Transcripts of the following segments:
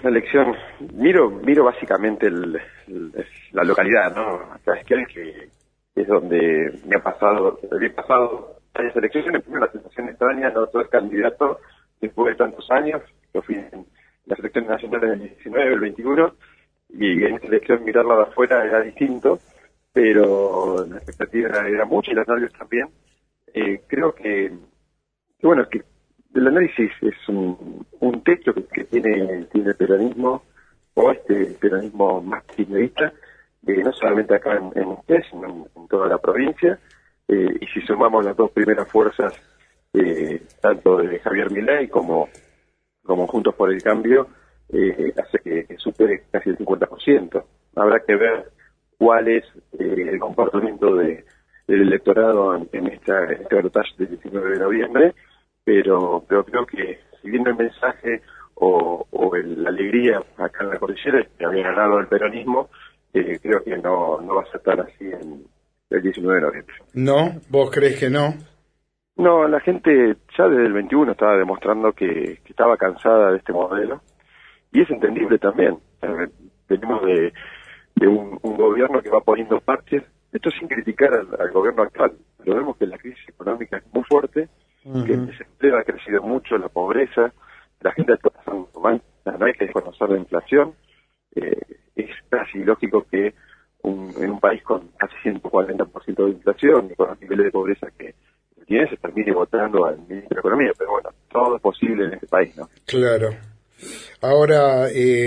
la elección, miro básicamente la localidad, ¿no? Acá que es donde me he pasado varias elecciones. Primero, la sensación extraña, no todo es candidato después de tantos años. Yo fui en las elecciones nacionales del 19, el 21, y en esta elección mirarla de afuera era distinto, pero la expectativa era mucha y los nervios también. Creo que bueno, que el análisis es un techo que tiene el peronismo, o este peronismo más kirchnerista, no solamente acá en Ustedes, sino en toda la provincia, y si sumamos las dos primeras fuerzas, tanto de Javier Milei como Juntos por el Cambio, hace que supere casi el 50%. Habrá que ver cuál es el comportamiento del electorado en este balotaje del 19 de noviembre, pero creo que si bien el mensaje o la alegría acá en la cordillera que había ganado el peronismo, creo que no va a ser tan así en el 19 de noviembre. ¿No? ¿Vos crees que no? No, la gente ya desde el 21 estaba demostrando que estaba cansada de este modelo, y es entendible también. Venimos de un gobierno que va poniendo parches, esto sin criticar al gobierno actual, pero vemos que la crisis económica es muy fuerte, que el desempleo ha crecido mucho, la pobreza, la gente está pasando mal, no hay que desconocer la inflación. Es casi lógico que en un país con casi 140% de inflación y con los niveles de pobreza que tiene, se termine votando al ministro de Economía, pero bueno, todo es posible en este país, ¿no? Claro. Ahora,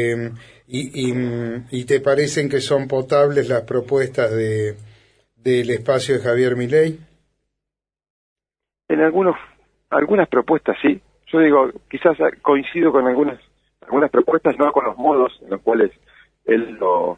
¿y te parecen que son potables las propuestas del espacio de Javier Milei? En algunas propuestas sí. Yo digo, quizás coincido con algunas propuestas, no con los modos en los cuales él lo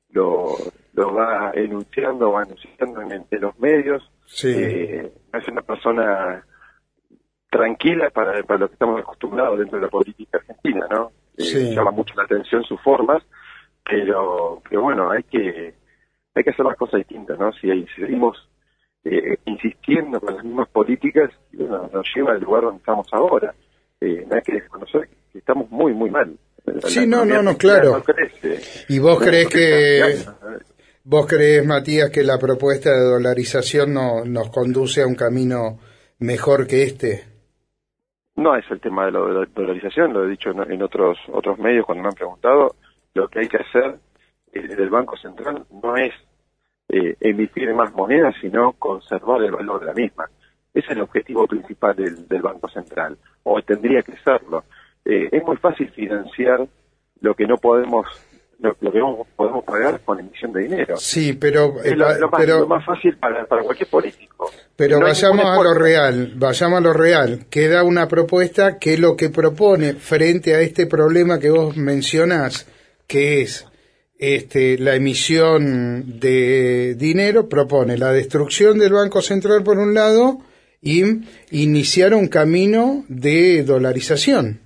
va enunciando o anunciando en los medios. Sí. No es una persona tranquila para lo que estamos acostumbrados dentro de la política argentina, ¿no? Sí. Llama mucho la atención sus formas, pero bueno, hay que hacer las cosas distintas, ¿no? Si seguimos insistiendo con las mismas políticas, bueno, nos lleva al lugar donde estamos ahora. No hay que desconocer que estamos muy, muy mal. Sí, no, claro. No crece. ¿Y vos crees crece vos crees, Matías, que la propuesta de dolarización nos conduce a un camino mejor que este? No es el tema de la dolarización, lo he dicho en otros medios cuando me han preguntado. Lo que hay que hacer desde el Banco Central no es emitir más monedas, sino conservar el valor de la misma. Ese es el objetivo principal del Banco Central, o tendría que serlo. Es muy fácil financiar lo que no podemos pagar con emisión de dinero. Sí, pero es lo más fácil para cualquier político. Pero no vayamos a lo real. Queda una propuesta que lo que propone frente a este problema que vos mencionás, que es la emisión de dinero, propone la destrucción del Banco Central por un lado y iniciar un camino de dolarización.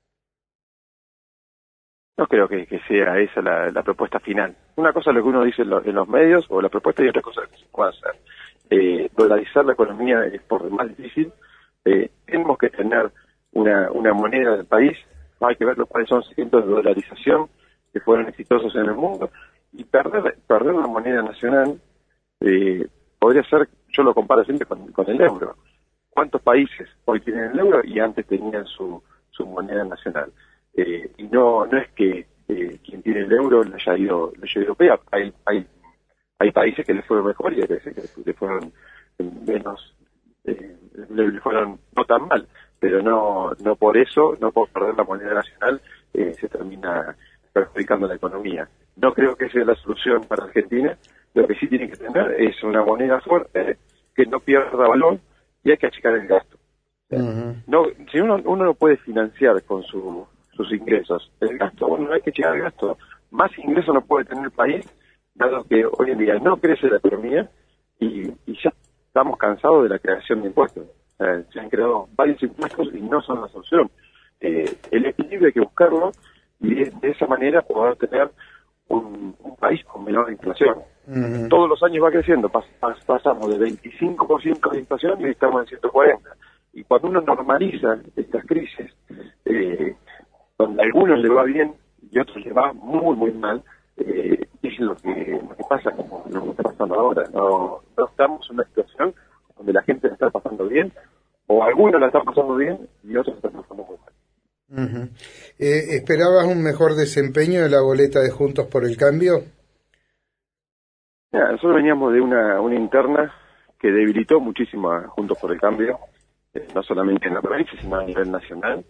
No creo que sea esa la propuesta final. Una cosa es lo que uno dice en los medios o la propuesta, y otra cosa es que se puede hacer. Dolarizar la economía es por demás difícil. Tenemos que tener una moneda del país. Hay que ver cuáles son los ejemplos de dolarización que fueron exitosos en el mundo, y perder la moneda nacional podría ser, yo lo comparo siempre con el euro. ¿Cuántos países hoy tienen el euro y antes tenían su moneda nacional? Y no es que quien tiene el euro le haya ido peor. Hay países que les fueron mejor y hay países que le fueron menos, le fueron no tan mal, pero no por eso, no por perder la moneda nacional, se termina perjudicando la economía. No creo que sea la solución para Argentina. Lo que sí tiene que tener es una moneda fuerte que no pierda valor, y hay que achicar el gasto. No, si uno no puede financiar con sus ingresos el gasto, bueno, hay que achicar el gasto. Más ingresos no puede tener el país, dado que hoy en día no crece la economía y ya estamos cansados de la creación de impuestos. Se han creado varios impuestos y no son la solución. El equilibrio hay que buscarlo, y de esa manera poder tener un país con menor inflación. Todos los años va creciendo, pasamos de 25% de inflación y estamos en 140%. Y cuando uno normaliza estas crisis, donde a algunos le va bien y otros les va muy, muy mal. Es lo que pasa, como lo que está pasando ahora. No estamos en una situación donde la gente la está pasando bien, o algunos la están pasando bien y otros la están pasando muy mal. Uh-huh. ¿Esperabas un mejor desempeño de la boleta de Juntos por el Cambio? Mira, nosotros veníamos de una interna que debilitó muchísimo a Juntos por el Cambio, no solamente en la provincia, sino a nivel nacional.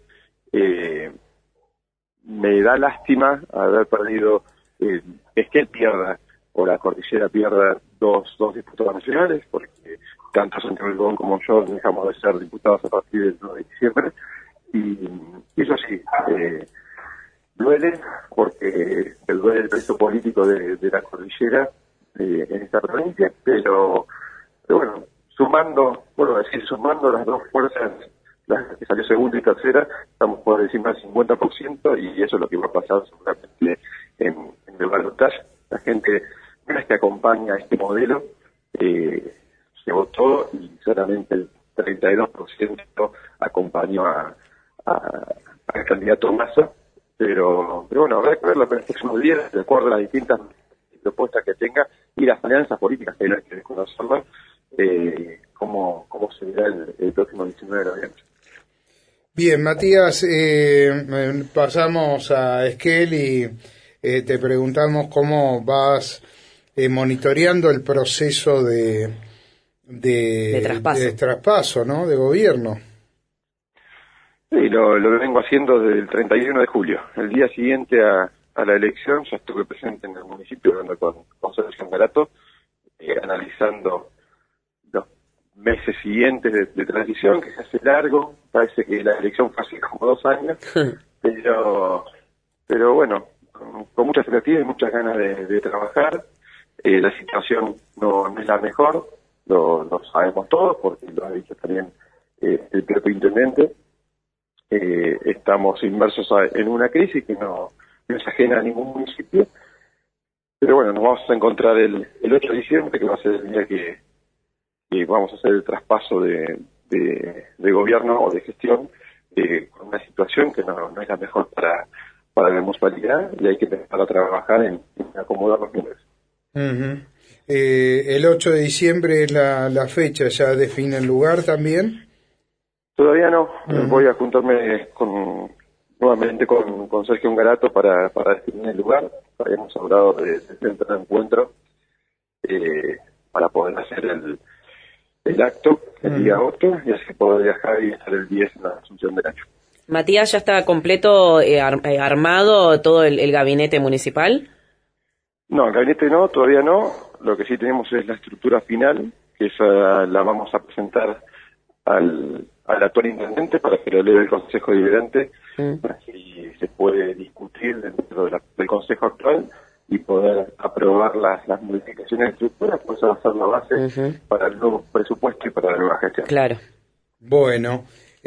Me da lástima haber perdido, es que él pierda, o la cordillera pierda dos diputados nacionales, porque tanto Santiago Algodón como yo dejamos de ser diputados a partir del 9 de diciembre, y eso sí, duele, porque duele el peso político de la cordillera en esta provincia, pero bueno, sumando las dos fuerzas, la que salió segunda y tercera, estamos por encima del 50%, y eso es lo que va a pasar seguramente en el balotaje. La gente no es que acompaña este modelo, se votó y solamente el 32% acompañó al candidato Massa, pero bueno, habrá que ver los próximos días, de acuerdo a las distintas propuestas que tenga y las alianzas políticas que hay que desconocerlas, cómo se verá el próximo 19 de noviembre. Bien, Matías, pasamos a Esquel y te preguntamos cómo vas monitoreando el proceso de traspaso, ¿no? De gobierno. Sí, lo vengo haciendo desde el 31 de julio. El día siguiente a la elección ya estuve presente en el municipio hablando con Sergio Garato, analizando los meses siguientes de transición, que se hace largo. Parece que la elección fue hace como 2 años, pero bueno, con mucha expectativa y muchas ganas de trabajar. La situación no es la mejor, lo sabemos todos, porque lo ha dicho también el propio intendente. Estamos inmersos en una crisis que no es ajena a ningún municipio, pero bueno, nos vamos a encontrar el 8 de diciembre, que va a ser el día que vamos a hacer el traspaso de gobierno o de gestión, con una situación que no es la mejor para la municipalidad, y hay que empezar a trabajar en acomodar los números. Uh-huh. El 8 de diciembre es la fecha, ¿ya define el lugar también? Todavía no. Voy a juntarme nuevamente con Sergio Garato para definir el lugar. Habíamos hablado de centro de encuentro para poder hacer el acto el día 8 y así poder viajar y estar el 10 en la Asunción del Año. Matías, ¿ya está completo, armado todo el gabinete municipal? No, el gabinete no, todavía no. Lo que sí tenemos es la estructura final, que esa la vamos a presentar al actual intendente para que lo eleve el Consejo Deliberante, así se puede discutir dentro del Consejo actual y poder aprobar las modificaciones de estructura, pues esa va a ser la base para el nuevo presupuesto y para la nueva gestión. Claro. Bueno,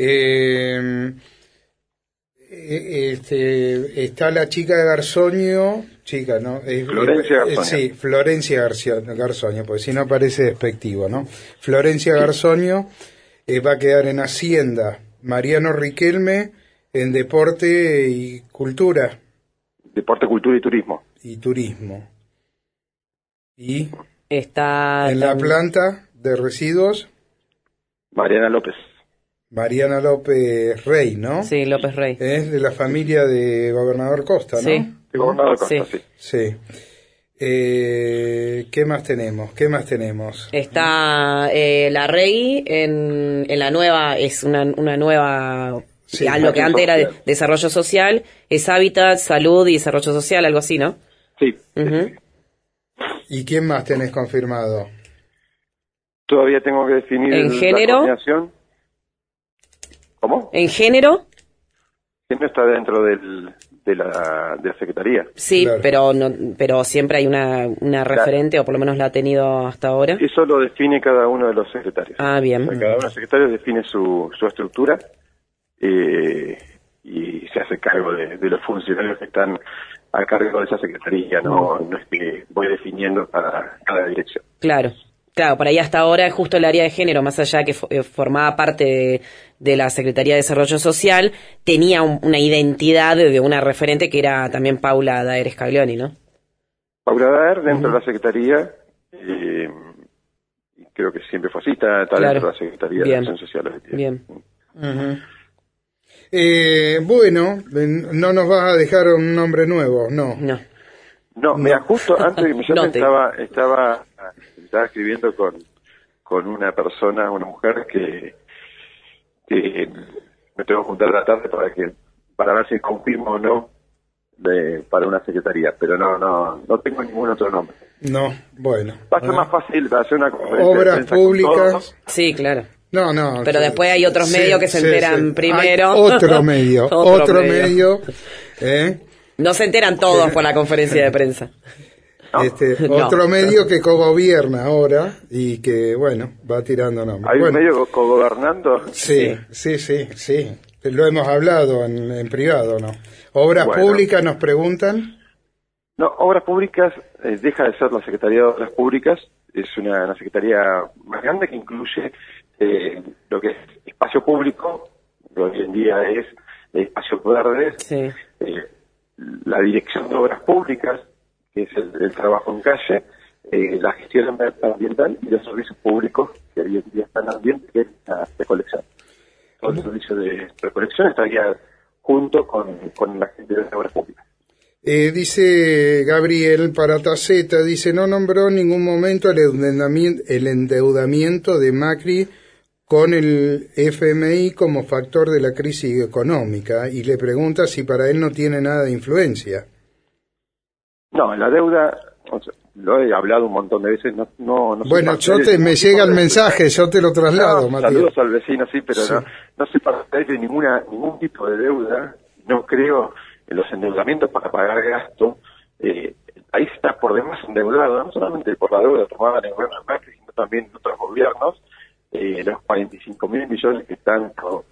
está la chica de Garzoño, ¿no? Florencia Garzoño. Sí, Florencia Garzoño, porque si no parece despectivo, ¿no? Florencia Garzoño va a quedar en Hacienda, Mariano Riquelme en Deporte y Cultura. Deporte, Cultura y Turismo. Y está en la planta de residuos Mariana López Rey, ¿no? Sí, López Rey. Es de la familia de Gobernador Costa, ¿no? Sí. De Gobernador Costa, sí. ¿Qué más tenemos? Está la Rey en la nueva, es una nueva, sí, lo que antes era desarrollo social, es hábitat, salud y desarrollo social, algo así, ¿no? Sí. ¿Y quién más tenés confirmado? Todavía tengo que definir ¿En género? La coordinación. ¿Cómo? ¿En género? Género está dentro de la Secretaría. Sí, claro. pero siempre hay una referente, o por lo menos la ha tenido hasta ahora. Eso lo define cada uno de los secretarios. Ah, bien. O sea, cada uno de los secretarios define su estructura y se hace cargo de los funcionarios que están a cargo de esa secretaría. No es que voy definiendo cada dirección. Claro. Claro, por ahí hasta ahora justo el área de género, más allá que formaba parte de la Secretaría de Desarrollo Social, tenía una identidad de una referente que era también Paula Daer Scaglioni, ¿no? Paula Daer dentro de la Secretaría, creo que siempre fue así, está Claro. dentro de la Secretaría de Acción Social. Bien. Bueno, no nos vas a dejar un nombre nuevo, no. No, mira, justo antes de que me llamen estaba escribiendo con una persona, una mujer que me tengo que juntar a la tarde para ver si confirmo o no para una secretaría, pero no tengo ningún otro nombre. No, bueno. Va a ser más fácil hacer una conferencia obras públicas. Sí, claro. No, pero después hay otros medios que se enteran primero. Hay otro medio. otro medio. No se enteran todos por la conferencia de prensa. Otro medio que cogobierna ahora y que, bueno, va tirando nombres. ¿Hay un medio cogobernando? Sí. Lo hemos hablado en privado, ¿no? ¿Obras públicas nos preguntan? No, Obras Públicas deja de ser la Secretaría de Obras Públicas, es una secretaría más grande que incluye lo que es espacio público, que hoy en día es espacios verdes, la Dirección de Obras Públicas, que es el trabajo en calle, la gestión ambiental y los servicios públicos que hoy en día están en ambiente, que es la recolección. Todo el servicio de recolección estaría junto con la gente de Obras Públicas. Dice Gabriel Parataceta, no nombró en ningún momento el endeudamiento de Macri con el FMI como factor de la crisis económica y le pregunta si para él no tiene nada de influencia. No, la deuda, lo he hablado un montón de veces, no bueno, me llega el mensaje, yo te lo traslado, Matías. Saludos al vecino, sí, pero sí. No sé para de ningún tipo de deuda, no creo en los endeudamientos para pagar gasto. El país está por demás endeudado, no solamente por la deuda tomada en el gobierno de Macri, sino también en otros gobiernos. Los 45.000 millones que tanto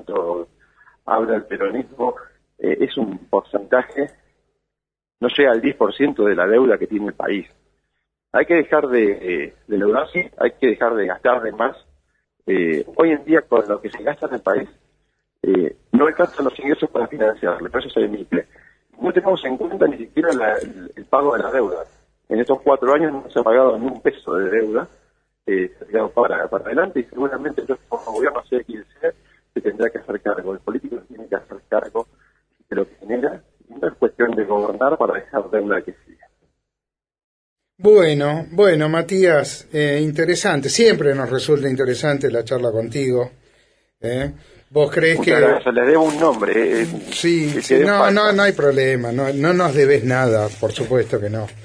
habla el peronismo, es un porcentaje, no llega al 10% de la deuda que tiene el país. Hay que dejar de endeudarse, hay que dejar de gastar de más. Hoy en día, con lo que se gasta en el país, no alcanzan los ingresos para financiarlo, por eso se emite. No tenemos en cuenta ni siquiera el pago de la deuda. En estos 4 años no se ha pagado ni un peso de deuda, se ha quedado para adelante y seguramente el próximo gobierno, sea quien sea, se tendrá que hacer cargo. El político tiene que hacer cargo de lo que genera. No es cuestión de gobernar para dejar deuda que siga. Bueno, Matías, interesante. Siempre nos resulta interesante la charla contigo. ¿Vos crees que...? Gracias, le debo un nombre. Sí, no hay problema. No nos debes nada, por supuesto que no.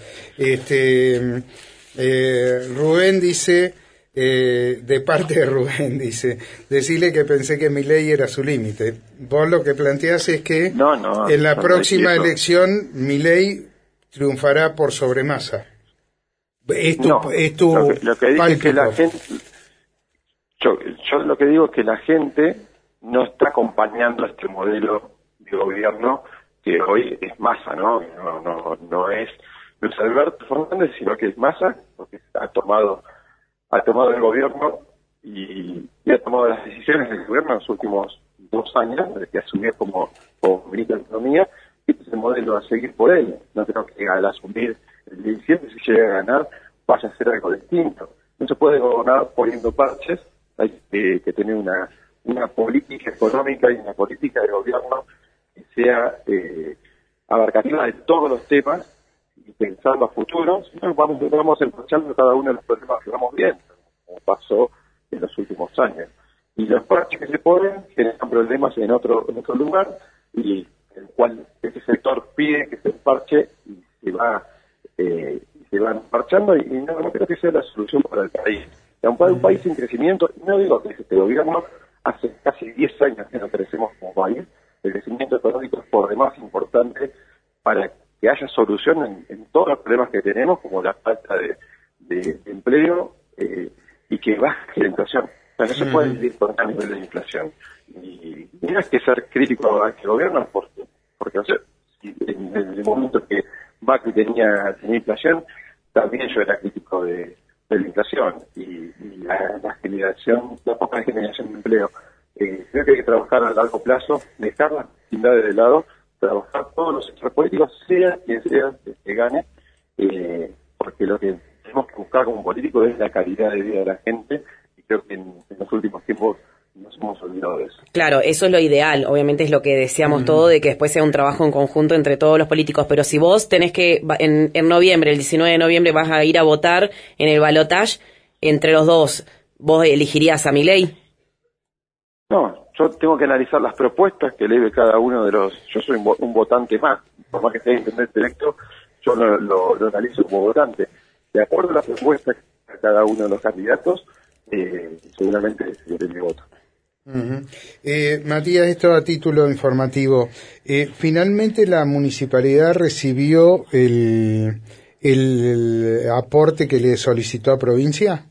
Rubén dice... de parte de Rubén dice, decirle que pensé que Milei era su límite. Vos lo que planteás es que en la próxima elección Milei triunfará por sobre Massa. Es tu lo que dije es que la gente, yo lo que digo es que la gente no está acompañando este modelo de gobierno que hoy es Massa, no es Luis Alberto Fernández, sino que es Massa, porque ha tomado el gobierno y ha tomado las decisiones del gobierno en los últimos 2 años, desde que asumió como ministro de Economía, y este es el modelo a seguir por él. No creo que al asumir el 17, si llega a ganar, vaya a ser algo distinto. No se puede gobernar poniendo parches, hay que tener una política económica y una política de gobierno que sea abarcativa de todos los temas, y pensando a futuro, vamos enfrentando cada uno de los problemas que vamos viendo, como pasó en los últimos años. Y los parches que se ponen generan problemas en otro lugar, y el cual ese sector pide que se parche y se van parchando, y no creo que sea la solución para el país. Un país en crecimiento, no digo que este gobierno, hace casi 10 años que no crecemos como país, el crecimiento económico es por demás importante para que haya solución en todos los problemas que tenemos, como la falta de empleo y que baje la inflación. O sea, no se puede vivir con tal nivel de inflación. Y no hay que ser crítico a este gobierno, porque no sé, si en el momento que Macri tenía inflación, también yo era crítico de de la inflación y la poca generación de empleo. Creo que hay que trabajar a largo plazo, dejar las actividades de lado, trabajar todos los sectores políticos, sea quien sea que gane, porque lo que tenemos que buscar como políticos es la calidad de vida de la gente, y creo que en los últimos tiempos nos hemos olvidado de eso. Claro, eso es lo ideal, obviamente es lo que deseamos todo, de que después sea un trabajo en conjunto entre todos los políticos, pero si vos tenés que, en noviembre, el 19 de noviembre, vas a ir a votar en el balotaje, entre los dos, ¿vos elegirías a Milei? No, yo tengo que analizar las propuestas que eleve cada uno de los... Yo soy un votante más, por más que sea intendente electo, yo lo analizo como votante. De acuerdo a las propuestas de cada uno de los candidatos, seguramente seré mi voto. Matías, esto a título informativo. Finalmente la municipalidad recibió el aporte que le solicitó a provincia.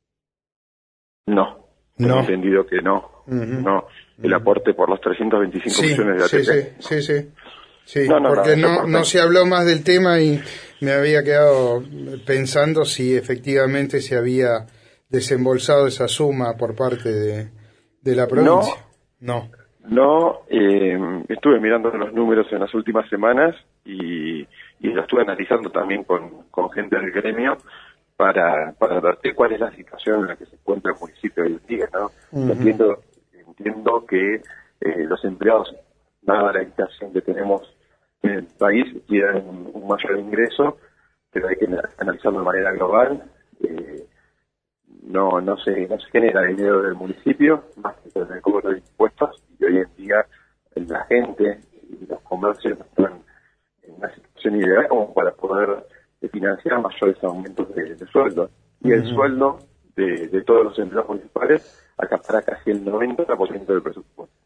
No, tengo entendido que no. No, el aporte por los 325 millones de ATP. Sí, porque no se habló más del tema y me había quedado pensando si efectivamente se había desembolsado esa suma por parte de la provincia. No, estuve mirando los números en las últimas semanas y lo estuve analizando también con gente del gremio para ver cuál es la situación en la que se encuentra el municipio hoy en día, ¿no? Entiendo que los empleados, dada la inflación que tenemos en el país, quieren un mayor ingreso, pero hay que analizarlo de manera global. No se genera dinero del municipio, más que con el cobro de impuestos, y hoy en día la gente y los comercios están en una situación ideal como para poder financiar mayores aumentos de sueldo. Y el sueldo de todos los empleados municipales acapara casi el 90% del presupuesto.